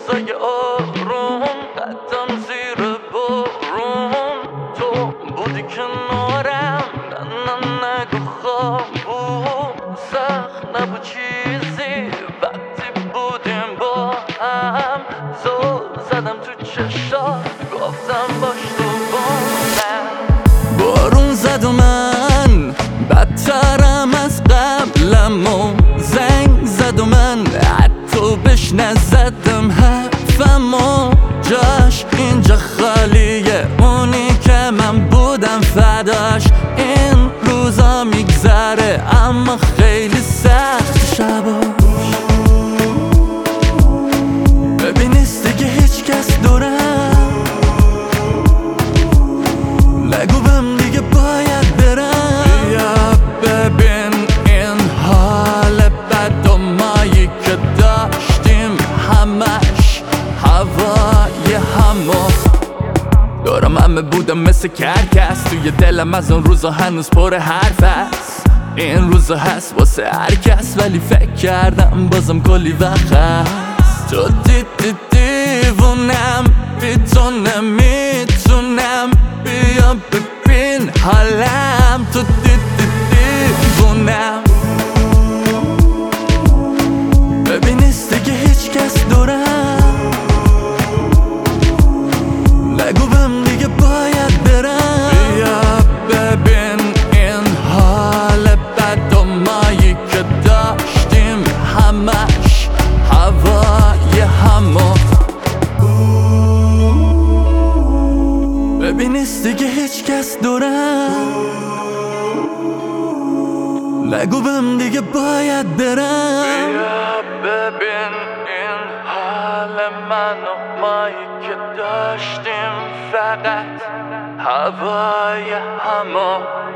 روزای آروم قدم زیر بارون تو بودی کنارم نه نگو خواب بود سخت نبود چیزی وقتی بودیم با هم زل زدم تو چشات گفتم باش تو با من بارون زد و من بدترم از قبلم و زنگ زد و من حتی بهش نزدم حرفم و جاش اینجا خالیه اونی که من بودم فداش این روزا میگذره اما خیلی سخت شباش ببین نیست دیگه هیچ کس دورم نگو بهم دیگه باید برم بیا ببین این حال بد و مایی که داشتیم همش هوای همو دارم همه بودم مثل کرکس توی دلم از اون روزا هنوز پر حرف هست این روزا هست واسه هر کس ولی فکر کردم بازم کلی وقت هست تو دیوونم بی تو نمیتونم بیا ببین حالم تو دیوونم ببین نیست دیگه هیچ کس دورم نگو بهم دیگه باید برم بیا ببین این حال بد و مایی که داشتیم همش هوای همو ببین نیست دیگه هیچ کس دورم نگو بهم دیگه باید برم بیا ببین این حال من و مایی که داشتیم فقط هوای همو